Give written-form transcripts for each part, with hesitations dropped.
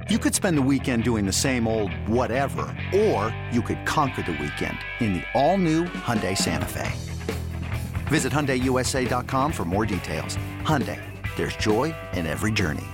You could spend the weekend doing the same old whatever, or you could conquer the weekend in the all-new Hyundai Santa Fe. Visit HyundaiUSA.com for more details. Hyundai, there's joy in every journey.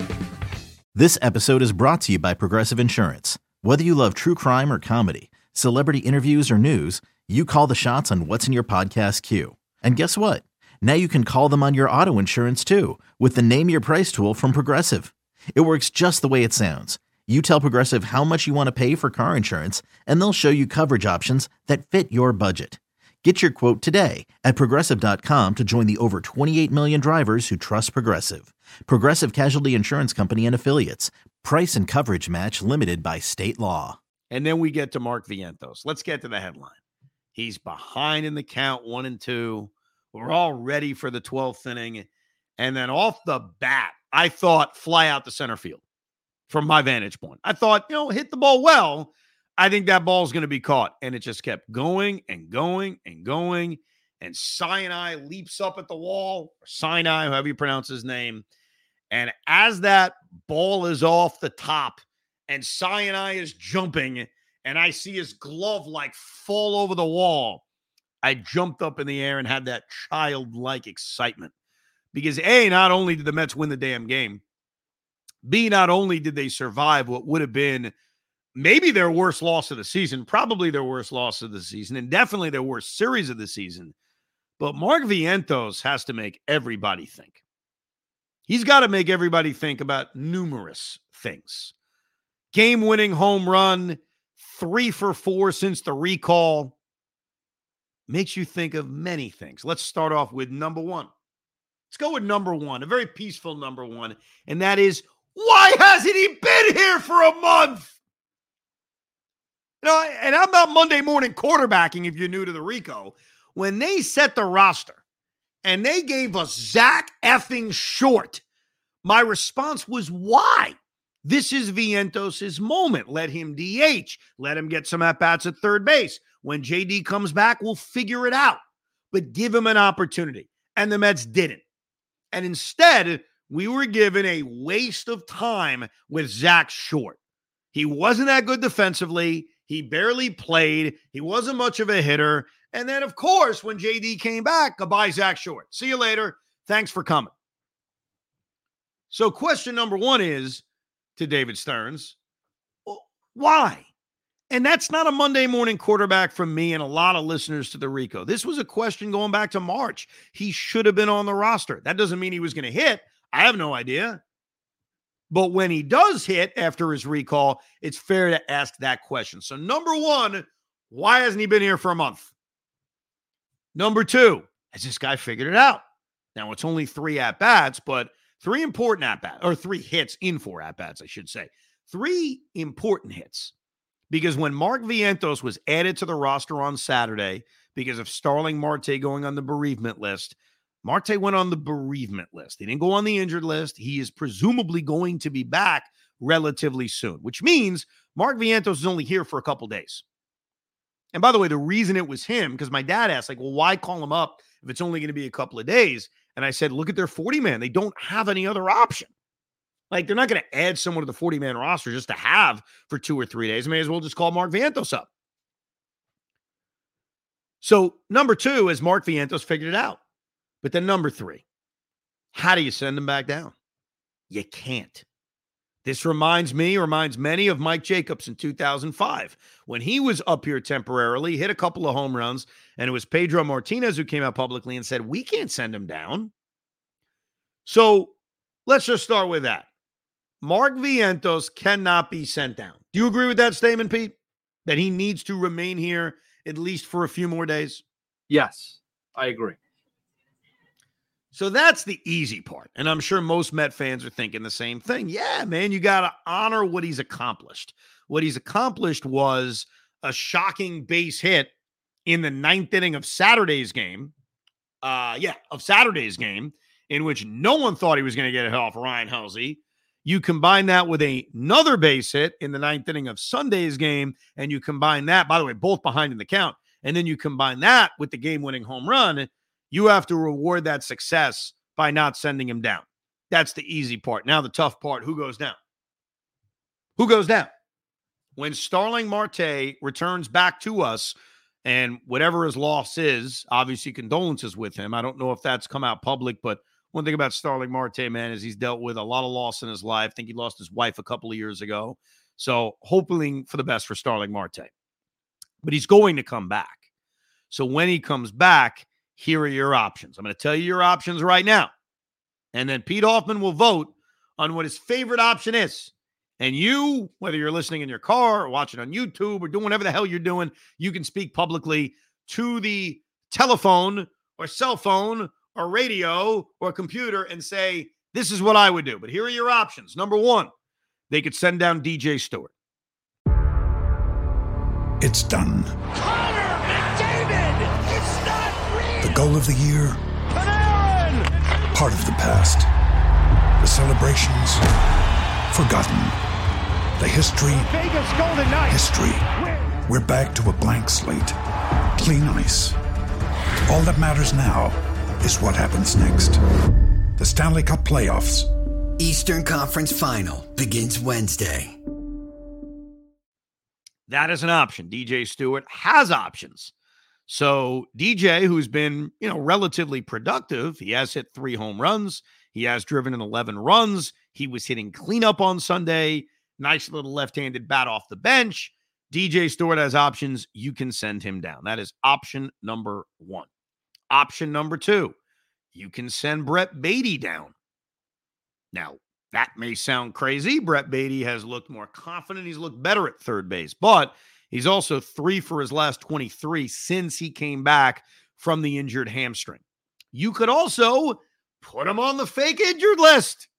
This episode is brought to you by Progressive Insurance. Whether you love true crime or comedy, celebrity interviews or news, you call the shots on what's in your podcast queue. And guess what? Now you can call them on your auto insurance too with the Name Your Price tool from Progressive. It works just the way it sounds. You tell Progressive how much you want to pay for car insurance, and they'll show you coverage options that fit your budget. Get your quote today at Progressive.com to join the over 28 million drivers who trust Progressive. Progressive Casualty Insurance Company and Affiliates. Price and coverage match limited by state law. And then we get to Mark Vientos. Let's get to the headline. He's behind in the count 1-2. We're all ready for the 12th inning. And then off the bat, I thought fly out to center field from my vantage point. I thought, hit the ball well. I think that ball's going to be caught. And it just kept going and going and going. And Sinai leaps up at the wall, or Sinai, however you pronounce his name. And as that ball is off the top and Sinai is jumping and I see his glove fall over the wall, I jumped up in the air and had that childlike excitement. Because A, not only did the Mets win the damn game, B, not only did they survive what would have been maybe their worst loss of the season, probably their worst loss of the season, and definitely their worst series of the season, but Mark Vientos has to make everybody think. He's got to make everybody think about numerous things. Game-winning home run, 3 for 4 since the recall, makes you think of many things. Let's start off with number one. Let's go with number one, a very peaceful number one, and that is, why hasn't he been here for a month? And I'm not Monday morning quarterbacking if you're new to the Rico. When they set the roster and they gave us Zach effing Short, my response was, why? This is Vientos' moment. Let him DH. Let him get some at-bats at third base. When JD comes back, we'll figure it out. But give him an opportunity. And the Mets didn't. And instead, we were given a waste of time with Zach Short. He wasn't that good defensively. He barely played. He wasn't much of a hitter. And then, of course, when JD came back, goodbye, Zach Short. See you later. Thanks for coming. So question number one is to David Stearns, why? And that's not a Monday morning quarterback from me and a lot of listeners to the Rico. This was a question going back to March. He should have been on the roster. That doesn't mean he was going to hit. I have no idea. But when he does hit after his recall, it's fair to ask that question. So number one, why hasn't he been here for a month? Number two, has this guy figured it out? Now, it's only 3 at-bats, but 3 important at-bats, or 3 hits in 4 at-bats, I should say. 3 important hits. Because when Mark Vientos was added to the roster on Saturday because of Starling Marte going on the bereavement list, Marte went on the bereavement list. He didn't go on the injured list. He is presumably going to be back relatively soon, which means Mark Vientos is only here for a couple days. And by the way, the reason it was him, because my dad asked, well, why call him up if it's only going to be a couple of days? And I said, look at their 40-man. They don't have any other option. They're not going to add someone to the 40-man roster just to have for 2 or 3 days. May as well just call Mark Vientos up. So number 2 is Mark Vientos figured it out. But then number 3, how do you send him back down? You can't. This reminds many of Mike Jacobs in 2005 when he was up here temporarily, hit a couple of home runs, and it was Pedro Martinez who came out publicly and said, we can't send him down. So let's just start with that. Mark Vientos cannot be sent down. Do you agree with that statement, Pete? That he needs to remain here at least for a few more days? Yes, I agree. So that's the easy part. And I'm sure most Met fans are thinking the same thing. Yeah, man, you got to honor what he's accomplished. What he's accomplished was a shocking base hit in the 9th inning of Saturday's game. In which no one thought he was going to get a hit off Ryan Helsley. You combine that with another base hit in the 9th inning of Sunday's game, and you combine that, by the way, both behind in the count, and then you combine that with the game-winning home run, you have to reward that success by not sending him down. That's the easy part. Now the tough part, who goes down? Who goes down? When Starling Marte returns back to us, and whatever his loss is, obviously condolences with him. I don't know if that's come out public, but one thing about Starling Marte, man, is he's dealt with a lot of loss in his life. I think he lost his wife a couple of years ago. So hoping for the best for Starling Marte. But he's going to come back. So when he comes back, here are your options. I'm going to tell you your options right now. And then Pete Hoffman will vote on what his favorite option is. And you, whether you're listening in your car or watching on YouTube or doing whatever the hell you're doing, you can speak publicly to the telephone or cell phone or radio or computer and say, this is what I would do. But here are your options. Number one, they could send down DJ Stewart. It's done. Connor McDavid! It's not real! The goal of the year, Panarin! part of the past. The celebrations, forgotten. The history, Vegas Golden Knights! history. We're back to a blank slate. Clean ice. All that matters now is what happens next. The Stanley Cup playoffs. Eastern Conference Final begins Wednesday. That is an option. DJ Stewart has options. So DJ, who's been, relatively productive, he has hit 3 home runs. He has driven in 11 runs. He was hitting cleanup on Sunday. Nice little left-handed bat off the bench. DJ Stewart has options. You can send him down. That is option number 1. Option number 2, you can send Brett Baty down. Now, that may sound crazy. Brett Baty has looked more confident. He's looked better at third base, but he's also 3 for his last 23 since he came back from the injured hamstring. You could also put him on the fake injured list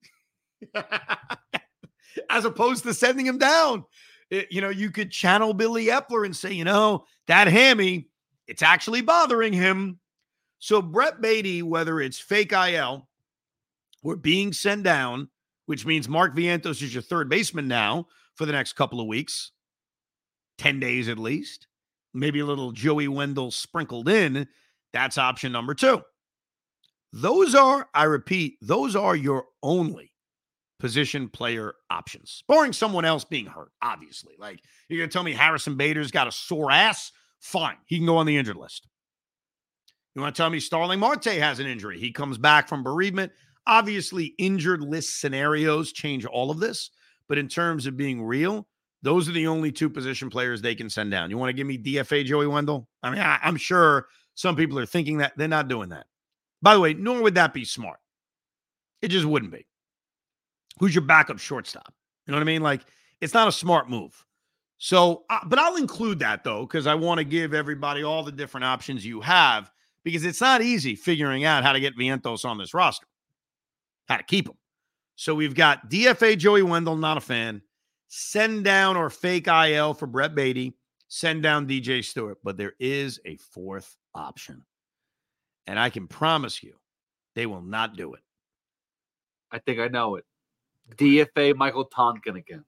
as opposed to sending him down. You could channel Billy Epler and say, that hammy, it's actually bothering him. So Brett Baty, whether it's fake IL or being sent down, which means Mark Vientos is your third baseman now for the next couple of weeks, 10 days at least, maybe a little Joey Wendell sprinkled in, that's option number 2. Those are your only position player options, barring someone else being hurt, obviously. Like, you're going to tell me Harrison Bader's got a sore ass? Fine, he can go on the injured list. You want to tell me Starling Marte has an injury? He comes back from bereavement. Obviously, injured list scenarios change all of this, but in terms of being real, those are the only 2 position players they can send down. You want to give me DFA Joey Wendell? I mean, I'm sure some people are thinking that. They're not doing that. By the way, nor would that be smart. It just wouldn't be. Who's your backup shortstop? You know what I mean? Like, it's not a smart move. So, but I'll include that, though, because I want to give everybody all the different options you have, because it's not easy figuring out how to get Vientos on this roster, how to keep him. So we've got DFA Joey Wendell, not a fan. Send down or fake IL for Brett Baty. Send down DJ Stewart. But there is a 4th option. And I can promise you, they will not do it. I think I know it. DFA Michael Tonkin again.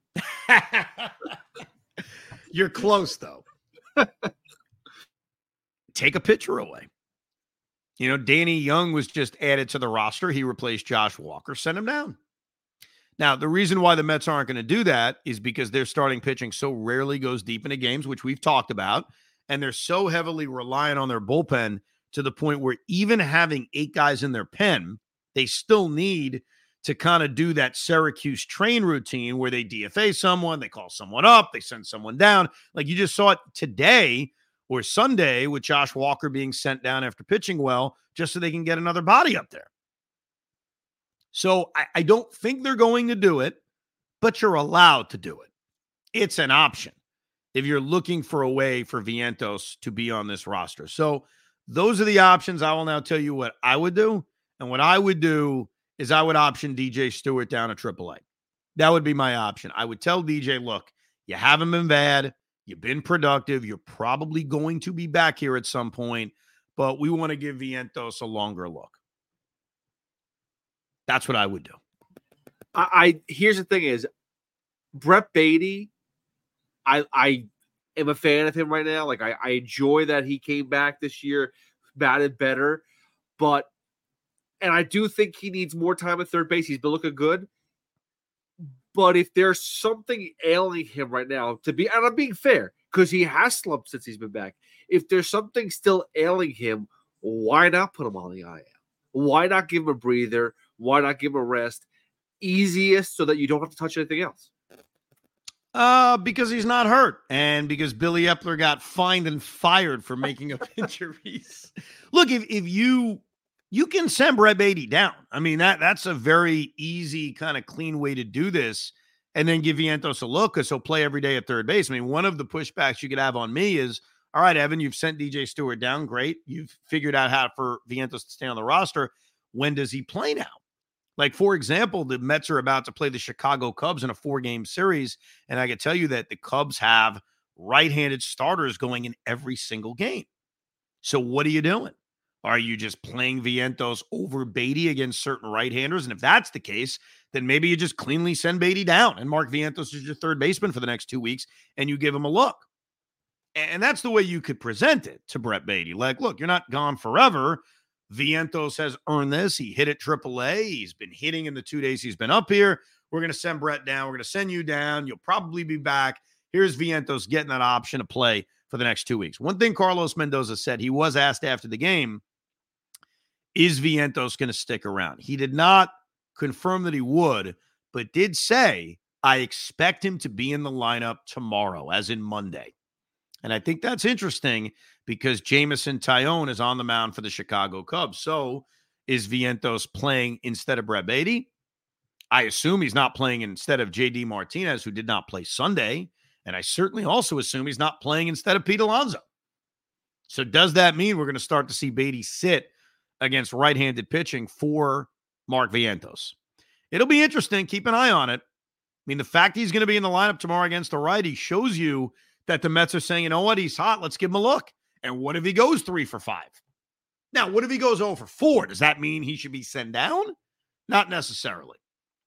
You're close, though. Take a pitcher away. Danny Young was just added to the roster. He replaced Josh Walker. Send him down. Now, the reason why the Mets aren't going to do that is because their starting pitching so rarely goes deep into games, which we've talked about, and they're so heavily reliant on their bullpen to the point where even having 8 guys in their pen, they still need to kind of do that Syracuse train routine where they DFA someone, they call someone up, they send someone down. Like you just saw it today or Sunday with Josh Walker being sent down after pitching well, just so they can get another body up there. So I don't think they're going to do it, but you're allowed to do it. It's an option if you're looking for a way for Vientos to be on this roster. So those are the options. I will now tell you what I would do. And what I would do is I would option DJ Stewart down to AAA. That would be my option. I would tell DJ, look, you haven't been bad. You've been productive. You're probably going to be back here at some point, but we want to give Vientos a longer look. That's what I would do. Here's the thing is, Brett Baty, I am a fan of him right now. Like I enjoy that he came back this year, batted better, and I do think he needs more time at third base. He's been looking good, But if there's something ailing him right now, and I'm being fair, because he has slumped since he's been back. If there's something still ailing him, why not put him on the IL? Why not give him a breather? Why not give him a rest? Easiest so that you don't have to touch anything else. Because he's not hurt, and because Billy Epler got fined and fired for making up injuries. Look, if you can send Brett Baty down. I mean, that's a very easy kind of clean way to do this, and then give Vientos a look because he'll play every day at third base. I mean, one of the pushbacks you could have on me is, all right, Evan, you've sent DJ Stewart down. Great. You've figured out how for Vientos to stay on the roster. When does he play now? Like, for example, the Mets are about to play the Chicago Cubs in a 4-game series, and I can tell you that the Cubs have right-handed starters going in every single game. So what are you doing? Are you just playing Vientos over Baty against certain right-handers? And if that's the case, then maybe you just cleanly send Baty down and Mark Vientos is your third baseman for the next 2 weeks, and you give him a look. And that's the way you could present it to Brett Baty. Like, look, you're not gone forever. Vientos has earned this. He hit at AAA. He's been hitting in the 2 days he's been up here. We're going to send Brett down. We're going to send you down. You'll probably be back. Here's Vientos getting that option to play for the next 2 weeks. One thing Carlos Mendoza said, he was asked after the game, is Vientos going to stick around? He did not confirm that he would, but did say, I expect him to be in the lineup tomorrow, as in Monday. And I think that's interesting because Jameson Taillon is on the mound for the Chicago Cubs. So is Vientos playing instead of Brett Baty? I assume he's not playing instead of J.D. Martinez, who did not play Sunday. And I certainly also assume he's not playing instead of Pete Alonso. So does that mean we're going to start to see Baty sit against right-handed pitching for Mark Vientos? It'll be interesting. Keep an eye on it. I mean, the fact he's going to be in the lineup tomorrow against the righty shows you that the Mets are saying, you know what, he's hot. Let's give him a look. And what if he goes 3 for 5? Now, what if he goes 0 for 4? Does that mean he should be sent down? Not necessarily.